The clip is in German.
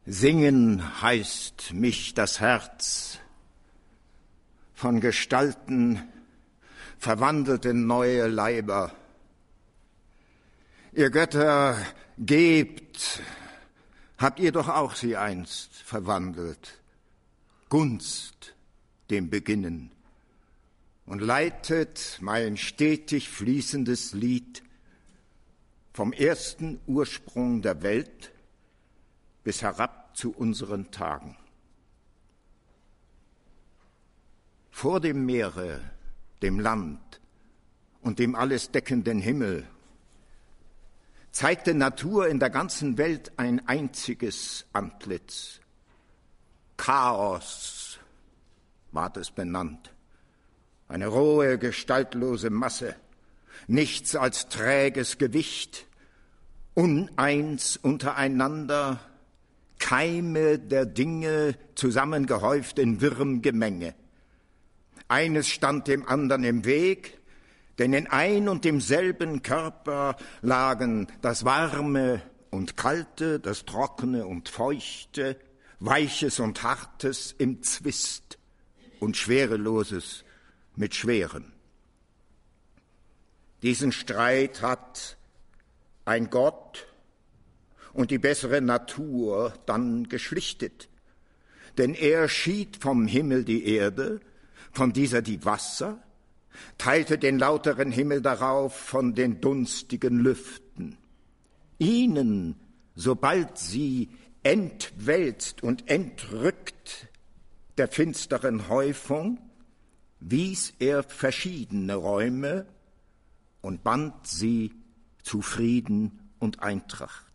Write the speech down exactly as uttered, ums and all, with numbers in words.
Singen heißt mich das Herz, von Gestalten verwandelt in neue Leiber. Ihr Götter, gebt, habt ihr doch auch sie einst verwandelt, Gunst dem Beginnen, und leitet mein stetig fließendes Lied vom ersten Ursprung der Welt bis herab zu unseren Tagen. Vor dem Meere, dem Land und dem alles deckenden Himmel zeigte Natur in der ganzen Welt ein einziges Antlitz. Chaos ward es benannt, eine rohe, gestaltlose Masse, nichts als träges Gewicht, uneins untereinander, Keime der Dinge zusammengehäuft in wirrem Gemenge. Eines stand dem anderen im Weg, denn in ein und demselben Körper lagen das Warme und Kalte, das Trockene und Feuchte, Weiches und Hartes im Zwist und Schwereloses mit Schwerem. Diesen Streit hat ein Gott und die bessere Natur dann geschlichtet, denn er schied vom Himmel die Erde, von dieser die Wasser, teilte den lauteren Himmel darauf von den dunstigen Lüften. Ihnen, sobald sie entwälzt und entrückt der finsteren Häufung, wies er verschiedene Räume und band sie zu Frieden und Eintracht.